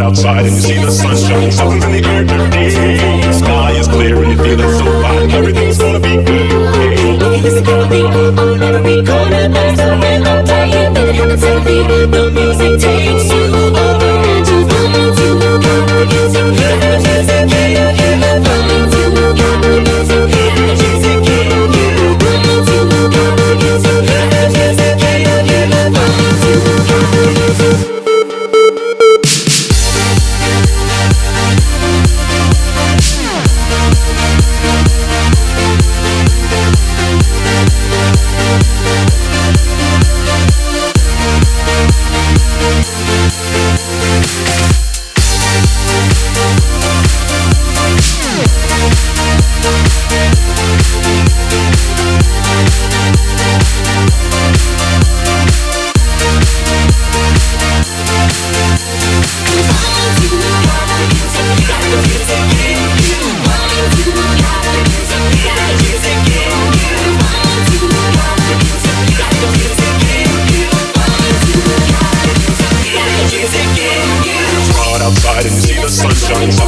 outside and you see the sun shining, something's in the air today. Sky is clear and you're feeling so fine. Everything's gonna be good. If you listen carefully, on every corner there's a rhythm playing. Then it happens suddenly. The music takes you over and you fall into the music. Hear the music, hear the fall into the music. Hear the music, hear you fall into the music. Hear the music, hear the fall into the music. Outside and you see the sun shining.